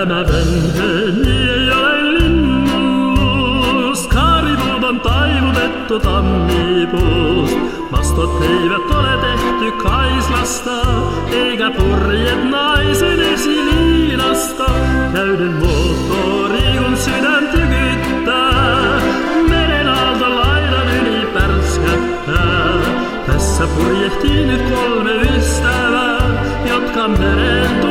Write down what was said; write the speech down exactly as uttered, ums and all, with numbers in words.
Tämä venheeni ei ole linnunluust, kaaripulman taivutettu tammipuust. Mastot eivät ole tehty kaislasta, eikä purjet naisen esiliinasta. Täyden moottori kun sydän tykyttää, meren aalto laidan yli pärskättää. Tässä purjehtii nyt kolme ystävää, jotka meren